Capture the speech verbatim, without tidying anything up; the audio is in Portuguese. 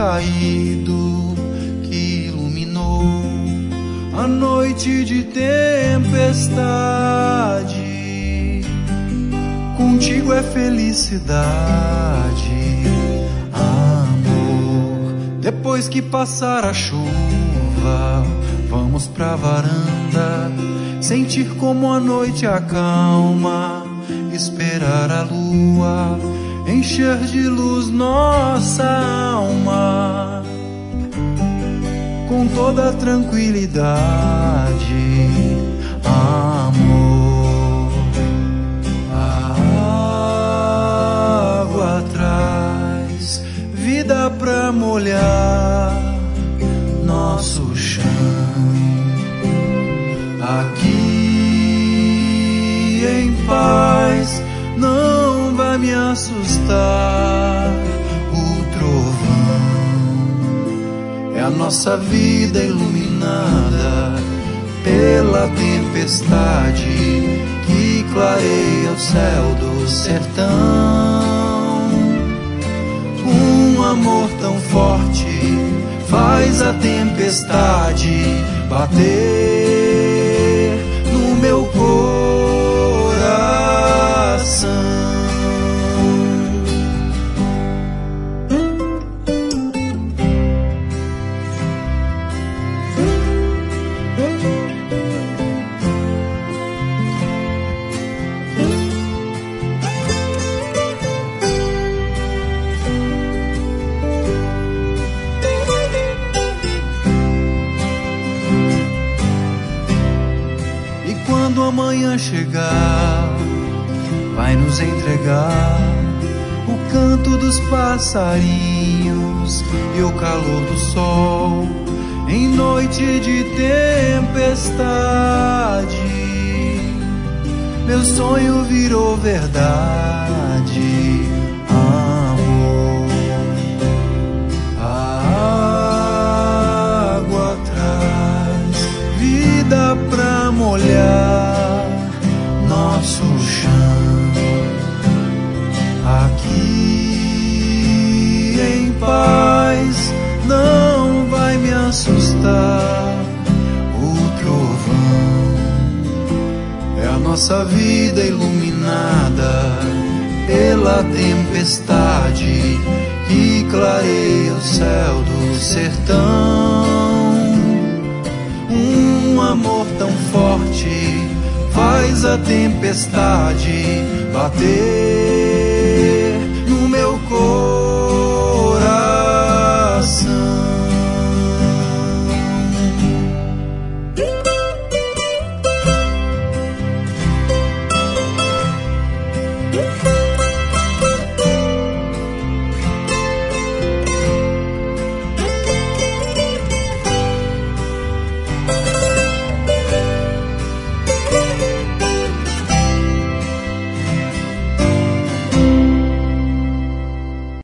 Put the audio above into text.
caído que iluminou a noite de tempestade. Contigo é felicidade, amor. Depois que passar a chuva, vamos pra varanda, sentir como a noite acalma, esperar a lua encher de luz nossa alma, com toda a tranquilidade, amor. A água traz vida pra molhar nosso chão. Aqui em paz não vai me assustar o trovão. É a nossa vida iluminada pela tempestade que clareia o céu do sertão. Um amor tão forte faz a tempestade bater no meu coração. Quando amanhã chegar, vai nos entregar o canto dos passarinhos e o calor do sol em noite de tempestade. Meu sonho virou verdade, amor. A água traz vida pra molhar nosso chão. Aqui em paz não vai me assustar o trovão. É a nossa vida iluminada pela tempestade que clareia o céu do sertão. Um amor tão forte faz a tempestade bater no meu corpo.